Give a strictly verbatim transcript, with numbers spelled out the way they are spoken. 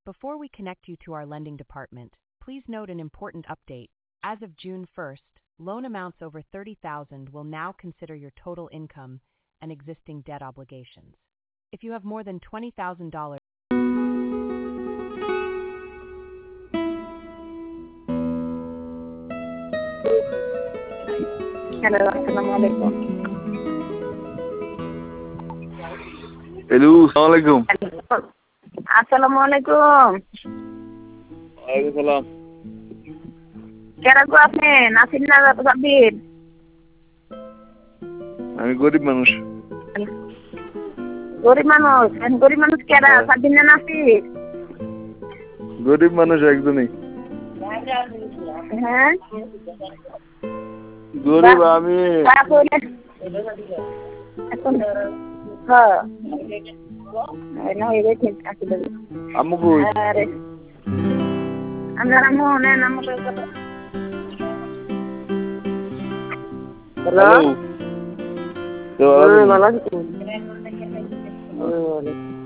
Before we connect you to our lending department, please note an important update. As of June first, loan amounts over thirty thousand dollars will now consider your total income and existing debt obligations. If you have more than twenty thousand dollars, Hello, Assalamualaikum. Hello, Assalamualaikum. Assalamualaikum. Waalaikumsalam. Kera gua আপনি নাসির না সাব্বির আমি গরিব মানুষ। গরিব মানুষ আমি গরিব মানুষ কেরা সাব্বির না নাসির গরিব মানুষ একজনই। হ্যাঁ গরিব আমি। এখন হ্যাঁ না এই রে ঠিক আছে দাদা আম্মু কই? আরে আমরা আম্মু না নাম বলতে হ্যালো তো ভালো আছি।